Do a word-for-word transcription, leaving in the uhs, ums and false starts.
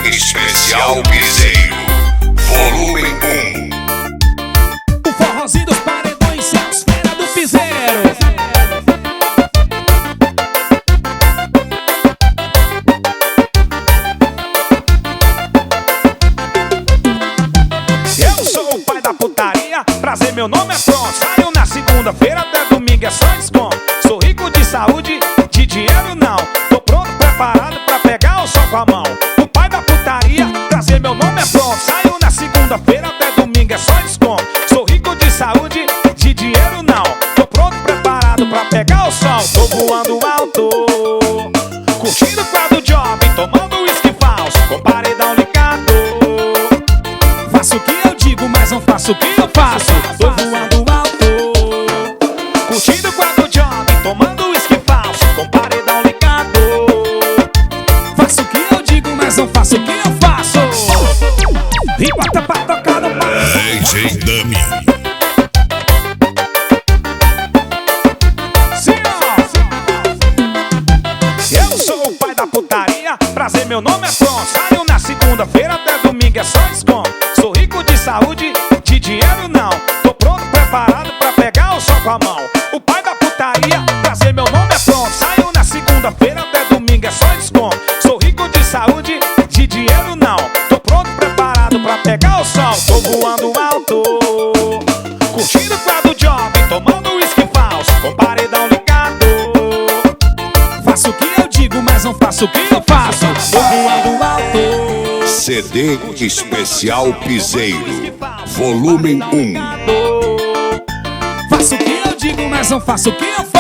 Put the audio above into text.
Especial Piseiro, volume um. O forrozinho dos paredões é a esfera do piseiro. Eu sou o pai da putaria, prazer, meu nome é pronto. Saio na segunda-feira, até domingo é só desconto. Sou rico de saúde, de dinheiro não. Tô pronto, preparado pra pegar o sol com a mão. O pai da putaria, prazer, meu nome é pronto. Saio na segunda-feira, até domingo é só desconto. Sou rico de saúde, de dinheiro não. Tô pronto, preparado pra pegar o sol. Tô voando alto, curtindo o quadro job, tomando uísque falso, com paredão ligado. Faço o que eu digo, mas não faço o que eu faço. Tô voando alto, curtindo o quadro job, tomando uísque falso, com paredão ligado. Faço o que eu digo, mas não faço o que eu faço. E bota pra tocar no bar. D J Dummy. Sim, ó. Eu sou o pai da putaria, prazer, meu nome é pronto. Saio na segunda-feira, até domingo é só desconto. Sou rico de saúde, de dinheiro não. Tô pronto, preparado pra pegar o sol com a mão. O pai da putaria, prazer, meu nome é pronto. Saio na segunda-feira, até domingo é só desconto. Sou rico de saúde, de dinheiro não. Tô pronto, preparado pra pegar o sol. Tô voando alto, curtindo o quadro job, tomando uísque falso, com paredão ligado. Faço o que eu digo, mas não faço o que eu faço. Tô voando alto, C D Especial Piseiro, volume um. faço o que eu digo, mas não faço o que eu faço.